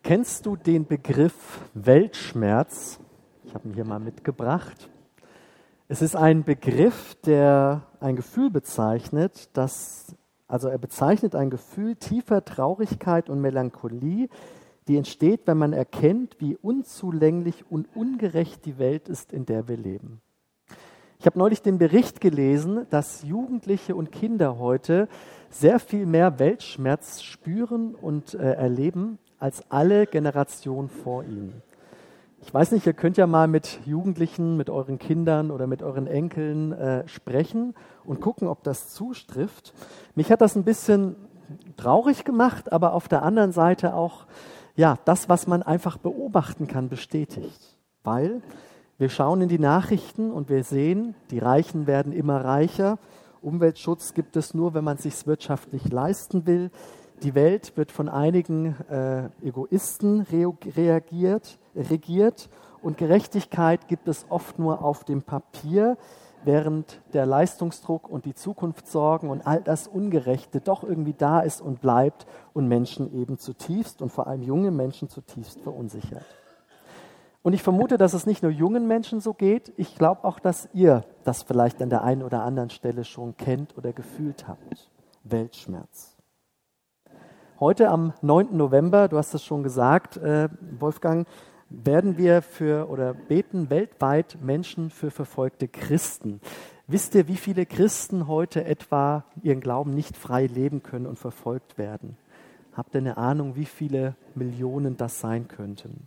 Kennst du den Begriff Weltschmerz? Ich habe ihn hier mal mitgebracht. Es ist ein Begriff, der ein Gefühl bezeichnet, er bezeichnet ein Gefühl tiefer Traurigkeit und Melancholie, die entsteht, wenn man erkennt, wie unzulänglich und ungerecht die Welt ist, in der wir leben. Ich habe neulich den Bericht gelesen, dass Jugendliche und Kinder heute sehr viel mehr Weltschmerz spüren und erleben als alle Generationen vor ihnen. Ich weiß nicht, ihr könnt ja mal mit Jugendlichen, mit euren Kindern oder mit euren Enkeln sprechen und gucken, ob das zutrifft. Mich hat das ein bisschen traurig gemacht, aber auf der anderen Seite auch das, was man einfach beobachten kann, bestätigt. Weil wir schauen in die Nachrichten und wir sehen, die Reichen werden immer reicher. Umweltschutz gibt es nur, wenn man es sich wirtschaftlich leisten will. Die Welt wird von einigen Egoisten regiert und Gerechtigkeit gibt es oft nur auf dem Papier, während der Leistungsdruck und die Zukunftssorgen und all das Ungerechte doch irgendwie da ist und bleibt und Menschen eben zutiefst und vor allem junge Menschen zutiefst verunsichert. Und ich vermute, dass es nicht nur jungen Menschen so geht, ich glaube auch, dass ihr das vielleicht an der einen oder anderen Stelle schon kennt oder gefühlt habt. Weltschmerz. Heute am 9. November, du hast es schon gesagt, Wolfgang, werden wir beten weltweit Menschen für verfolgte Christen. Wisst ihr, wie viele Christen heute etwa ihren Glauben nicht frei leben können und verfolgt werden? Habt ihr eine Ahnung, wie viele Millionen das sein könnten?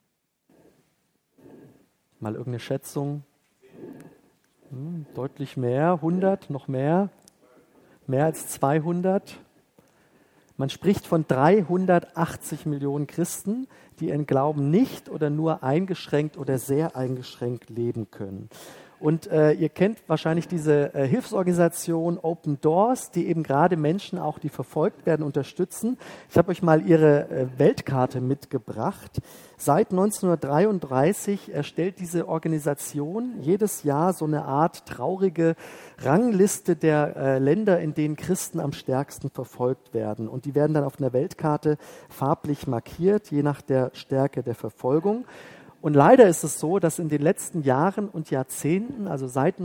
Mal irgendeine Schätzung? Deutlich mehr, 100, noch mehr? Mehr als 200? Man spricht von 380 Millionen Christen, die ihren Glauben nicht oder nur eingeschränkt oder sehr eingeschränkt leben können. Und ihr kennt wahrscheinlich diese Hilfsorganisation Open Doors, die eben gerade Menschen auch, die verfolgt werden, unterstützen. Ich habe euch mal ihre Weltkarte mitgebracht. Seit 1933 erstellt diese Organisation jedes Jahr so eine Art traurige Rangliste der Länder, in denen Christen am stärksten verfolgt werden. Und die werden dann auf einer Weltkarte farblich markiert, je nach der Stärke der Verfolgung. Und leider ist es so, dass in den letzten Jahren und Jahrzehnten, also seit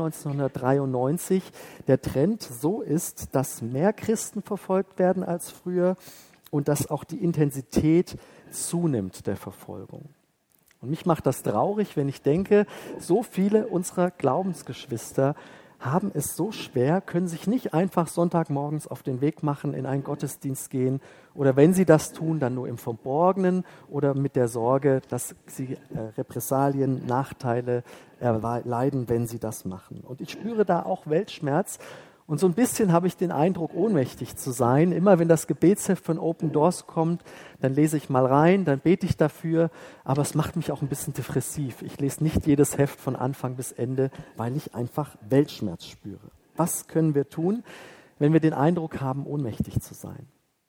1993, der Trend so ist, dass mehr Christen verfolgt werden als früher und dass auch die Intensität zunimmt der Verfolgung. Und mich macht das traurig, wenn ich denke, so viele unserer Glaubensgeschwister haben es so schwer, können sich nicht einfach Sonntagmorgens auf den Weg machen, in einen Gottesdienst gehen oder wenn sie das tun, dann nur im Verborgenen oder mit der Sorge, dass sie Repressalien, Nachteile erleiden, wenn sie das machen. Und ich spüre da auch Weltschmerz und so ein bisschen habe ich den Eindruck, ohnmächtig zu sein. Immer wenn das Gebetsheft von Open Doors kommt, dann lese ich mal rein, dann bete ich dafür, aber es macht mich auch ein bisschen depressiv. Ich lese nicht jedes Heft von Anfang bis Ende, weil ich einfach Weltschmerz spüre. Was können wir tun, wenn wir den Eindruck haben, ohnmächtig zu sein?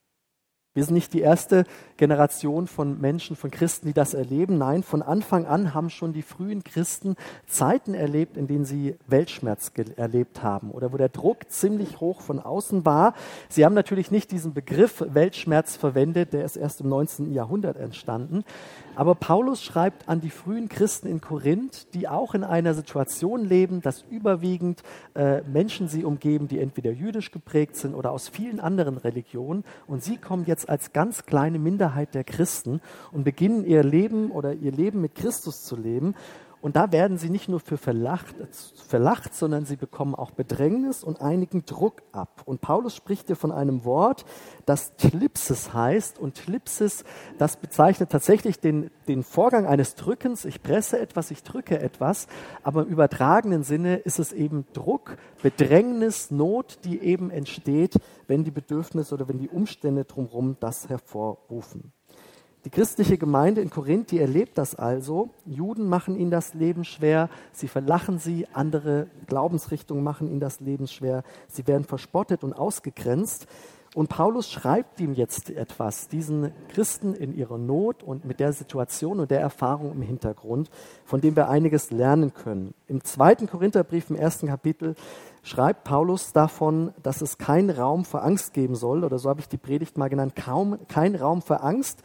Wir sind nicht die erste Generation von Menschen, von Christen, die das erleben. Nein, von Anfang an haben schon die frühen Christen Zeiten erlebt, in denen sie Weltschmerz erlebt haben oder wo der Druck ziemlich hoch von außen war. Sie haben natürlich nicht diesen Begriff Weltschmerz verwendet, der ist erst im 19. Jahrhundert entstanden. Aber Paulus schreibt an die frühen Christen in Korinth, die auch in einer Situation leben, dass überwiegend Menschen sie umgeben, die entweder jüdisch geprägt sind oder aus vielen anderen Religionen. Und sie kommen jetzt als ganz kleine Minderheit der Christen und beginnen ihr Leben mit Christus zu leben. Und da werden sie nicht nur für verlacht, sondern sie bekommen auch Bedrängnis und einigen Druck ab. Und Paulus spricht hier von einem Wort, das Thlipsis heißt. Und Thlipsis, das bezeichnet tatsächlich den Vorgang eines Drückens. Ich presse etwas, ich drücke etwas. Aber im übertragenen Sinne ist es eben Druck, Bedrängnis, Not, die eben entsteht, wenn die Bedürfnisse oder wenn die Umstände drumherum das hervorrufen. Die christliche Gemeinde in Korinth, die erlebt das also. Juden machen ihnen das Leben schwer, sie verlachen sie, andere Glaubensrichtungen machen ihnen das Leben schwer, sie werden verspottet und ausgegrenzt. Und Paulus schreibt ihm jetzt etwas, diesen Christen in ihrer Not und mit der Situation und der Erfahrung im Hintergrund, von dem wir einiges lernen können. Im 2. Korintherbrief, im 1. Kapitel, schreibt Paulus davon, dass es keinen Raum für Angst geben soll, oder so habe ich die Predigt mal genannt, kein Raum für Angst.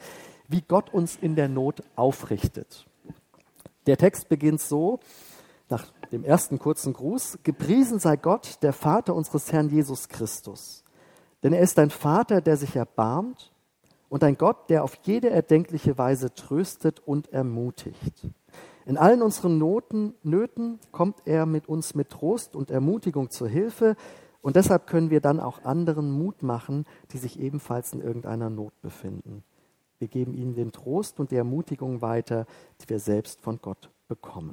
wie Gott uns in der Not aufrichtet. Der Text beginnt so, nach dem ersten kurzen Gruß: Gepriesen sei Gott, der Vater unseres Herrn Jesus Christus. Denn er ist ein Vater, der sich erbarmt, und ein Gott, der auf jede erdenkliche Weise tröstet und ermutigt. In allen unseren Nöten kommt er uns mit Trost und Ermutigung zur Hilfe, und deshalb können wir dann auch anderen Mut machen, die sich ebenfalls in irgendeiner Not befinden. Wir geben ihnen den Trost und die Ermutigung weiter, die wir selbst von Gott bekommen.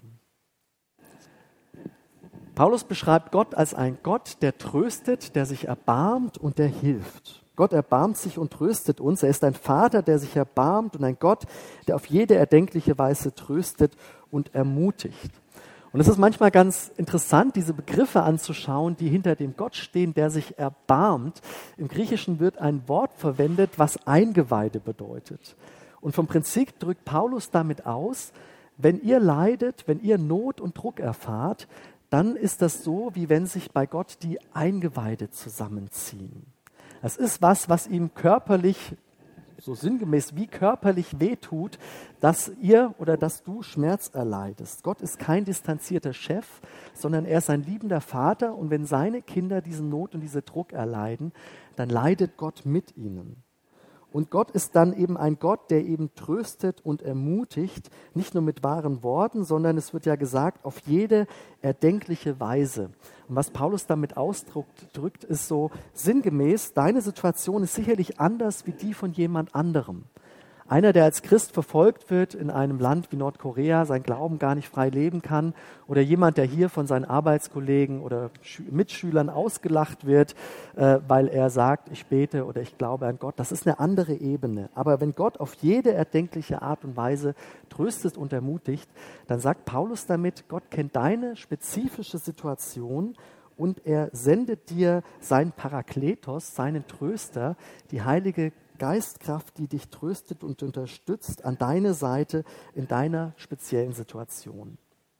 Paulus beschreibt Gott als ein Gott, der tröstet, der sich erbarmt und der hilft. Gott erbarmt sich und tröstet uns. Er ist ein Vater, der sich erbarmt, und ein Gott, der auf jede erdenkliche Weise tröstet und ermutigt. Und es ist manchmal ganz interessant, diese Begriffe anzuschauen, die hinter dem Gott stehen, der sich erbarmt. Im Griechischen wird ein Wort verwendet, was Eingeweide bedeutet. Und vom Prinzip drückt Paulus damit aus: Wenn ihr leidet, wenn ihr Not und Druck erfahrt, dann ist das so, wie wenn sich bei Gott die Eingeweide zusammenziehen. Das ist was ihm körperlich, so sinngemäß wie körperlich wehtut, dass ihr oder dass du Schmerz erleidest. Gott ist kein distanzierter Chef, sondern er ist ein liebender Vater, und wenn seine Kinder diesen Not und diesen Druck erleiden, dann leidet Gott mit ihnen. Und Gott ist dann eben ein Gott, der eben tröstet und ermutigt, nicht nur mit wahren Worten, sondern es wird ja gesagt, auf jede erdenkliche Weise. Und was Paulus damit ausdrückt, ist so sinngemäß: Deine Situation ist sicherlich anders wie die von jemand anderem. Einer, der als Christ verfolgt wird in einem Land wie Nordkorea, sein Glauben gar nicht frei leben kann, oder jemand, der hier von seinen Arbeitskollegen oder Mitschülern ausgelacht wird, weil er sagt, ich bete oder ich glaube an Gott, das ist eine andere Ebene. Aber wenn Gott auf jede erdenkliche Art und Weise tröstet und ermutigt, dann sagt Paulus damit, Gott kennt deine spezifische Situation und er sendet dir seinen Parakletos, seinen Tröster, die Heilige Geistkraft, die dich tröstet und unterstützt, an deine Seite in deiner speziellen Situation.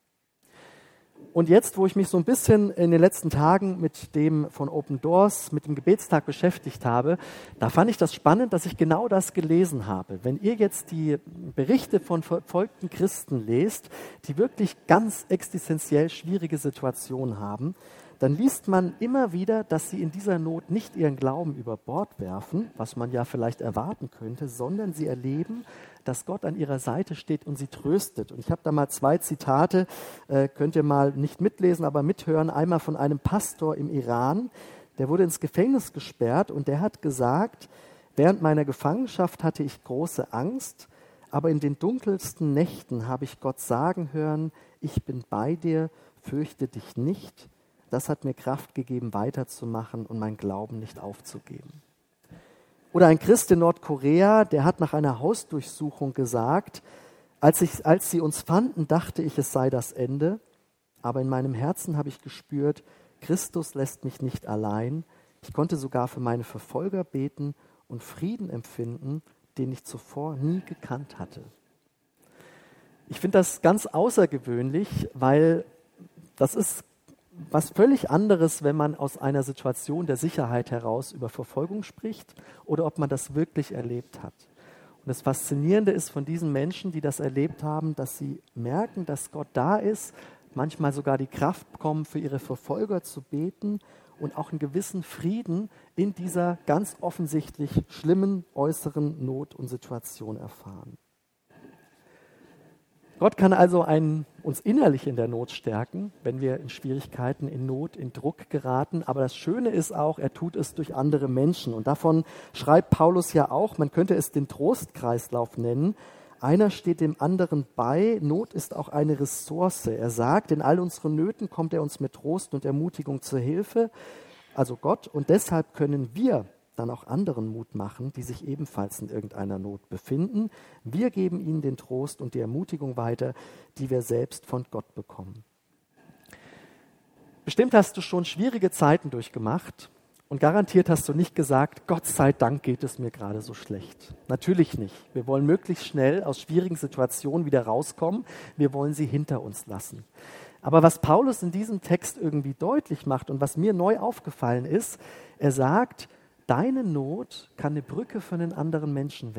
Und jetzt, wo ich mich so ein bisschen in den letzten Tagen mit dem von Open Doors, mit dem Gebetstag beschäftigt habe, da fand ich das spannend, dass ich genau das gelesen habe. Wenn ihr jetzt die Berichte von verfolgten Christen lest, die wirklich ganz existenziell schwierige Situationen haben, dann liest man immer wieder, dass sie in dieser Not nicht ihren Glauben über Bord werfen, was man ja vielleicht erwarten könnte, sondern sie erleben, dass Gott an ihrer Seite steht und sie tröstet. Und ich habe da mal 2 Zitate, könnt ihr mal nicht mitlesen, aber mithören. Einmal von einem Pastor im Iran, der wurde ins Gefängnis gesperrt, und der hat gesagt: Während meiner Gefangenschaft hatte ich große Angst, aber in den dunkelsten Nächten habe ich Gott sagen hören: Ich bin bei dir, fürchte dich nicht. Das hat mir Kraft gegeben, weiterzumachen und meinen Glauben nicht aufzugeben. Oder ein Christ in Nordkorea, der hat nach einer Hausdurchsuchung gesagt: Als sie uns fanden, dachte ich, es sei das Ende. Aber in meinem Herzen habe ich gespürt, Christus lässt mich nicht allein. Ich konnte sogar für meine Verfolger beten und Frieden empfinden, den ich zuvor nie gekannt hatte. Ich finde das ganz außergewöhnlich, weil das ist was völlig anderes, wenn man aus einer Situation der Sicherheit heraus über Verfolgung spricht oder ob man das wirklich erlebt hat. Und das Faszinierende ist von diesen Menschen, die das erlebt haben, dass sie merken, dass Gott da ist, manchmal sogar die Kraft bekommen, für ihre Verfolger zu beten und auch einen gewissen Frieden in dieser ganz offensichtlich schlimmen äußeren Not und Situation erfahren. Gott kann also uns innerlich in der Not stärken, wenn wir in Schwierigkeiten, in Not, in Druck geraten. Aber das Schöne ist auch, er tut es durch andere Menschen. Und davon schreibt Paulus ja auch, man könnte es den Trostkreislauf nennen. Einer steht dem anderen bei. Not ist auch eine Ressource. Er sagt, in all unseren Nöten kommt er uns mit Trost und Ermutigung zur Hilfe, also Gott. Und deshalb können wir dann auch anderen Mut machen, die sich ebenfalls in irgendeiner Not befinden. Wir geben ihnen den Trost und die Ermutigung weiter, die wir selbst von Gott bekommen. Bestimmt hast du schon schwierige Zeiten durchgemacht und garantiert hast du nicht gesagt, Gott sei Dank geht es mir gerade so schlecht. Natürlich nicht. Wir wollen möglichst schnell aus schwierigen Situationen wieder rauskommen. Wir wollen sie hinter uns lassen. Aber was Paulus in diesem Text irgendwie deutlich macht und was mir neu aufgefallen ist, er sagt, deine Not kann eine Brücke für einen anderen Menschen werden.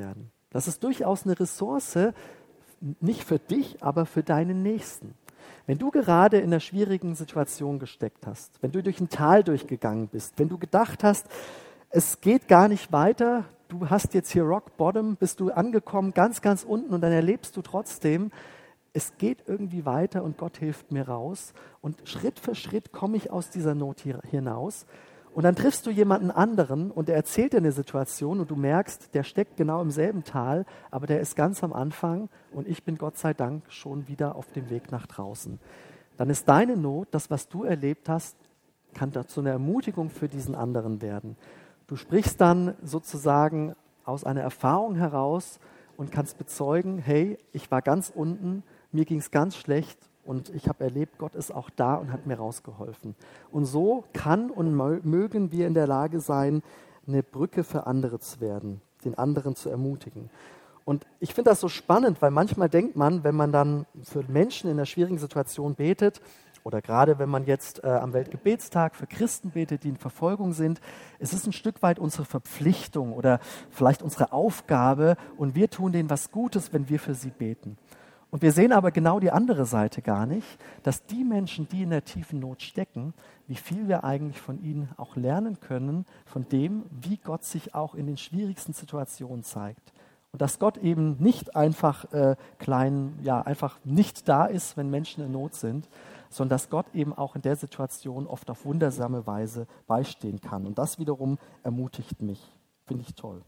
Das ist durchaus eine Ressource, nicht für dich, aber für deinen Nächsten. Wenn du gerade in einer schwierigen Situation gesteckt hast, wenn du durch ein Tal durchgegangen bist, wenn du gedacht hast, es geht gar nicht weiter, du hast jetzt hier Rock Bottom, bist du angekommen, ganz, ganz unten und dann erlebst du trotzdem, es geht irgendwie weiter und Gott hilft mir raus und Schritt für Schritt komme ich aus dieser Not hier hinaus und dann triffst du jemanden anderen und der erzählt dir eine Situation und du merkst, der steckt genau im selben Tal, aber der ist ganz am Anfang und ich bin Gott sei Dank schon wieder auf dem Weg nach draußen. Dann ist deine Not, das, was du erlebt hast, kann dazu eine Ermutigung für diesen anderen werden. Du sprichst dann sozusagen aus einer Erfahrung heraus und kannst bezeugen, hey, ich war ganz unten, mir ging es ganz schlecht und ich habe erlebt, Gott ist auch da und hat mir rausgeholfen. Und so kann und mögen wir in der Lage sein, eine Brücke für andere zu werden, den anderen zu ermutigen. Und ich finde das so spannend, weil manchmal denkt man, wenn man dann für Menschen in einer schwierigen Situation betet, oder gerade wenn man jetzt am Weltgebetstag für Christen betet, die in Verfolgung sind, es ist ein Stück weit unsere Verpflichtung oder vielleicht unsere Aufgabe und wir tun denen was Gutes, wenn wir für sie beten. Und wir sehen aber genau die andere Seite gar nicht, dass die Menschen, die in der tiefen Not stecken, wie viel wir eigentlich von ihnen auch lernen können, von dem, wie Gott sich auch in den schwierigsten Situationen zeigt. Und dass Gott eben nicht einfach einfach nicht da ist, wenn Menschen in Not sind, sondern dass Gott eben auch in der Situation oft auf wundersame Weise beistehen kann. Und das wiederum ermutigt mich. Finde ich toll.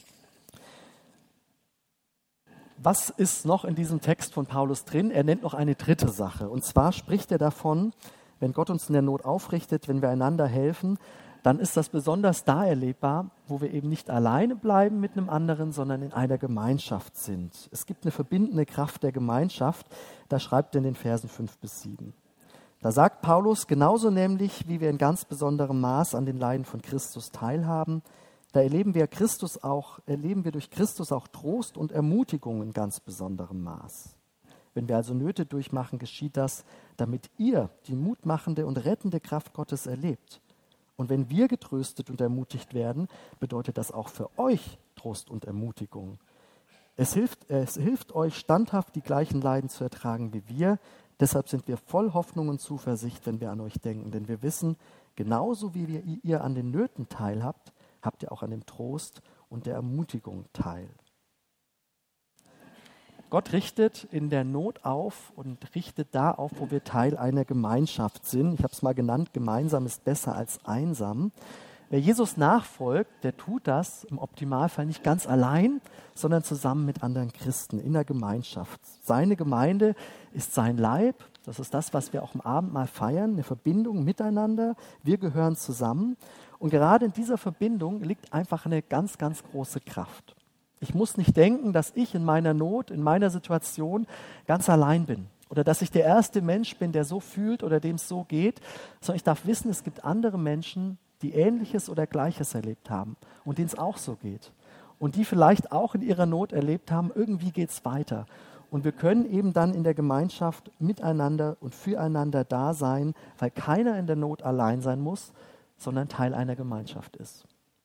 Was ist noch in diesem Text von Paulus drin? Er nennt noch eine dritte Sache. Und zwar spricht er davon, wenn Gott uns in der Not aufrichtet, wenn wir einander helfen, dann ist das besonders da erlebbar, wo wir eben nicht alleine bleiben mit einem anderen, sondern in einer Gemeinschaft sind. Es gibt eine verbindende Kraft der Gemeinschaft, da schreibt er in den Versen 5 bis 7. Da sagt Paulus, genauso nämlich, wie wir in ganz besonderem Maß an den Leiden von Christus teilhaben, da erleben wir durch Christus auch Trost und Ermutigung in ganz besonderem Maß. Wenn wir also Nöte durchmachen, geschieht das, damit ihr die mutmachende und rettende Kraft Gottes erlebt. Und wenn wir getröstet und ermutigt werden, bedeutet das auch für euch Trost und Ermutigung. Es hilft euch standhaft, die gleichen Leiden zu ertragen wie wir. Deshalb sind wir voll Hoffnung und Zuversicht, wenn wir an euch denken. Denn wir wissen, genauso wie ihr an den Nöten teilhabt, habt ihr auch an dem Trost und der Ermutigung teil. Gott richtet in der Not auf und richtet da auf, wo wir Teil einer Gemeinschaft sind. Ich habe es mal genannt, gemeinsam ist besser als einsam. Wer Jesus nachfolgt, der tut das im Optimalfall nicht ganz allein, sondern zusammen mit anderen Christen in der Gemeinschaft. Seine Gemeinde ist sein Leib, das ist das, was wir auch im Abendmahl feiern, eine Verbindung miteinander. Wir gehören zusammen und gerade in dieser Verbindung liegt einfach eine ganz, ganz große Kraft. Ich muss nicht denken, dass ich in meiner Not, in meiner Situation ganz allein bin oder dass ich der erste Mensch bin, der so fühlt oder dem es so geht, sondern ich darf wissen, es gibt andere Menschen, die Ähnliches oder Gleiches erlebt haben und denen es auch so geht und die vielleicht auch in ihrer Not erlebt haben, irgendwie geht es weiter. Und wir können eben dann in der Gemeinschaft miteinander und füreinander da sein, weil keiner in der Not allein sein muss, sondern Teil einer Gemeinschaft ist.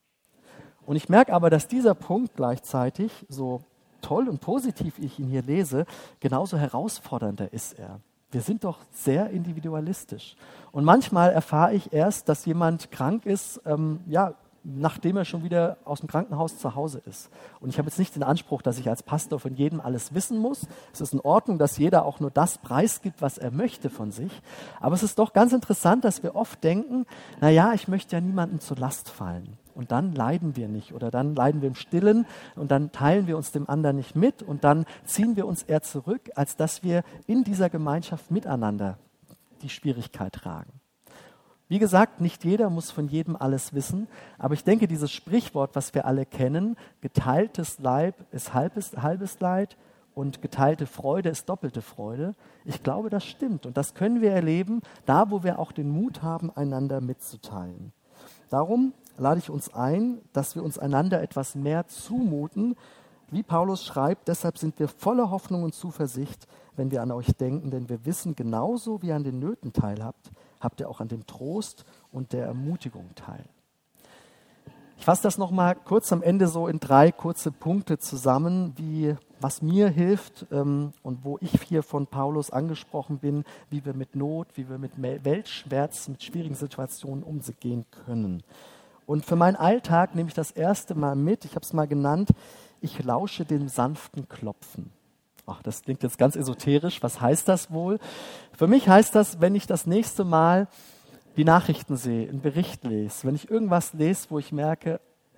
Und ich merke aber, dass dieser Punkt gleichzeitig, so toll und positiv ich ihn hier lese, genauso herausfordernder ist er. Wir sind doch sehr individualistisch. Und manchmal erfahre ich erst, dass jemand krank ist, nachdem er schon wieder aus dem Krankenhaus zu Hause ist. Und ich habe jetzt nicht den Anspruch, dass ich als Pastor von jedem alles wissen muss. Es ist in Ordnung, dass jeder auch nur das preisgibt, was er möchte von sich. Aber es ist doch ganz interessant, dass wir oft denken, ich möchte ja niemandem zur Last fallen. Und dann leiden wir nicht oder dann leiden wir im Stillen und dann teilen wir uns dem anderen nicht mit und dann ziehen wir uns eher zurück, als dass wir in dieser Gemeinschaft miteinander die Schwierigkeit tragen. Wie gesagt, nicht jeder muss von jedem alles wissen, aber ich denke, dieses Sprichwort, was wir alle kennen, geteiltes Leid ist halbes Leid und geteilte Freude ist doppelte Freude, ich glaube, das stimmt und das können wir erleben, da wo wir auch den Mut haben, einander mitzuteilen. Darum lade ich uns ein, dass wir uns einander etwas mehr zumuten. Wie Paulus schreibt, deshalb sind wir voller Hoffnung und Zuversicht, wenn wir an euch denken, denn wir wissen, genauso wie ihr an den Nöten teilhabt, habt ihr auch an dem Trost und der Ermutigung teil. Ich fasse das nochmal kurz am Ende so in 3 kurze Punkte zusammen, was mir hilft und wo ich hier von Paulus angesprochen bin, wie wir mit Not, wie wir mit Weltschmerz, mit schwierigen Situationen umgehen können. Und für meinen Alltag nehme ich das erste Mal mit, ich habe es mal genannt, ich lausche dem sanften Klopfen. Ach, das klingt jetzt ganz esoterisch, was heißt das wohl? Für mich heißt das, wenn ich das nächste Mal die Nachrichten sehe, einen Bericht lese, wenn ich irgendwas lese, wo ich merke,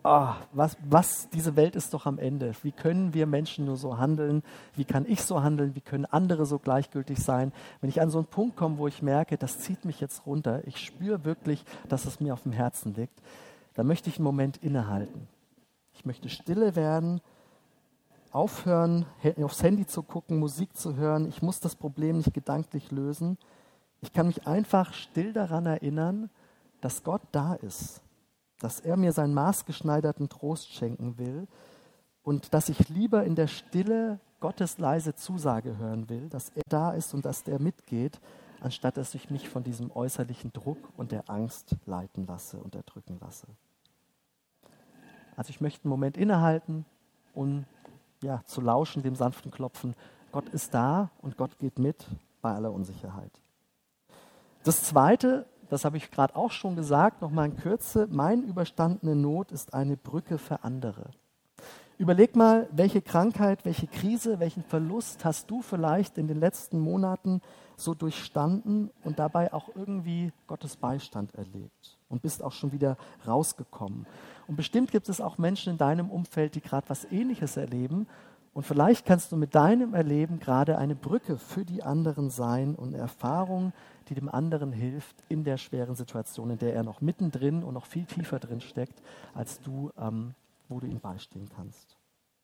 diese Welt ist doch am Ende. Wie können wir Menschen nur so handeln? Wie kann ich so handeln? Wie können andere so gleichgültig sein? Wenn ich an so einen Punkt komme, wo ich merke, das zieht mich jetzt runter, ich spüre wirklich, dass es mir auf dem Herzen liegt, dann möchte ich einen Moment innehalten. Ich möchte stille werden, aufhören, aufs Handy zu gucken, Musik zu hören. Ich muss das Problem nicht gedanklich lösen. Ich kann mich einfach still daran erinnern, dass Gott da ist, dass er mir seinen maßgeschneiderten Trost schenken will und dass ich lieber in der Stille Gottes leise Zusage hören will, dass er da ist und dass er mitgeht, anstatt dass ich mich von diesem äußerlichen Druck und der Angst leiten lasse und erdrücken lasse. Also ich möchte einen Moment innehalten und zu lauschen, dem sanften Klopfen. Gott ist da und Gott geht mit bei aller Unsicherheit. Das Zweite, das habe ich gerade auch schon gesagt, nochmal in Kürze, meine überstandene Not ist eine Brücke für andere. Überleg mal, welche Krankheit, welche Krise, welchen Verlust hast du vielleicht in den letzten Monaten so durchstanden und dabei auch irgendwie Gottes Beistand erlebt und bist auch schon wieder rausgekommen. Und bestimmt gibt es auch Menschen in deinem Umfeld, die gerade was Ähnliches erleben. Und vielleicht kannst du mit deinem Erleben gerade eine Brücke für die anderen sein und eine Erfahrung, die dem anderen hilft in der schweren Situation, in der er noch mittendrin und noch viel tiefer drin steckt, als du, wo du ihm beistehen kannst.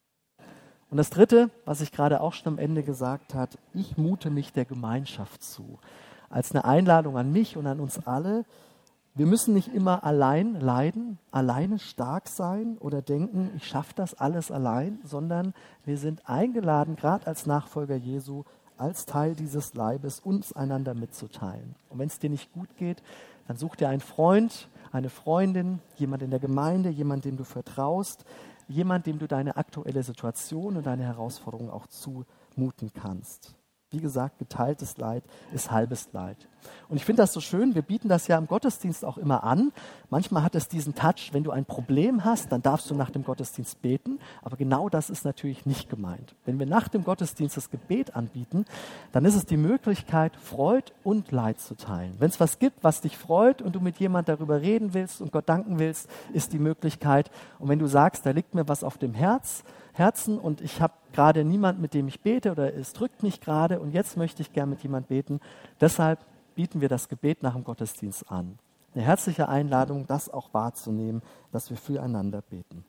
Und das Dritte, was ich gerade auch schon am Ende gesagt habe, ich mute mich der Gemeinschaft zu. Als eine Einladung an mich und an uns alle. Wir müssen nicht immer allein leiden, alleine stark sein oder denken, ich schaffe das alles allein, sondern wir sind eingeladen, gerade als Nachfolger Jesu, als Teil dieses Leibes, uns einander mitzuteilen. Und wenn es dir nicht gut geht, dann such dir einen Freund, eine Freundin, jemand in der Gemeinde, jemand, dem du vertraust, jemand, dem du deine aktuelle Situation und deine Herausforderungen auch zumuten kannst. Wie gesagt, geteiltes Leid ist halbes Leid. Und ich finde das so schön, wir bieten das ja im Gottesdienst auch immer an. Manchmal hat es diesen Touch, wenn du ein Problem hast, dann darfst du nach dem Gottesdienst beten. Aber genau das ist natürlich nicht gemeint. Wenn wir nach dem Gottesdienst das Gebet anbieten, dann ist es die Möglichkeit, Freud und Leid zu teilen. Wenn es was gibt, was dich freut und du mit jemand darüber reden willst und Gott danken willst, ist die Möglichkeit. Und wenn du sagst, da liegt mir was auf dem Herzen und ich habe gerade niemand, mit dem ich bete oder es drückt mich gerade und jetzt möchte ich gern mit jemand beten. Deshalb bieten wir das Gebet nach dem Gottesdienst an. Eine herzliche Einladung, das auch wahrzunehmen, dass wir füreinander beten.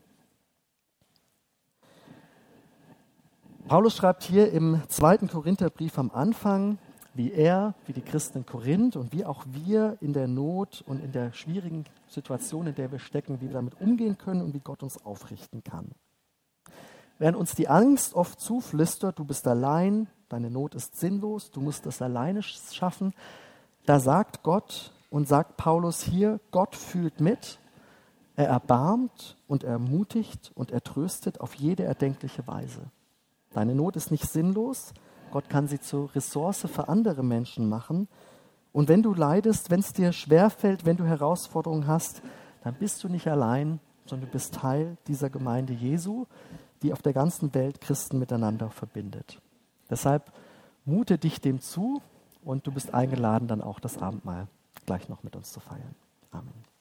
Paulus schreibt hier im 2. Korintherbrief am Anfang, wie die Christen in Korinth und wie auch wir in der Not und in der schwierigen Situation, in der wir stecken, wie wir damit umgehen können und wie Gott uns aufrichten kann. Während uns die Angst oft zuflüstert, du bist allein, deine Not ist sinnlos, du musst es alleine schaffen, da sagt Gott und sagt Paulus hier, Gott fühlt mit, er erbarmt und ermutigt und er tröstet auf jede erdenkliche Weise. Deine Not ist nicht sinnlos, Gott kann sie zur Ressource für andere Menschen machen. Und wenn du leidest, wenn es dir schwerfällt, wenn du Herausforderungen hast, dann bist du nicht allein, sondern du bist Teil dieser Gemeinde Jesu, die auf der ganzen Welt Christen miteinander verbindet. Deshalb mute dich dem zu und du bist eingeladen, dann auch das Abendmahl gleich noch mit uns zu feiern. Amen.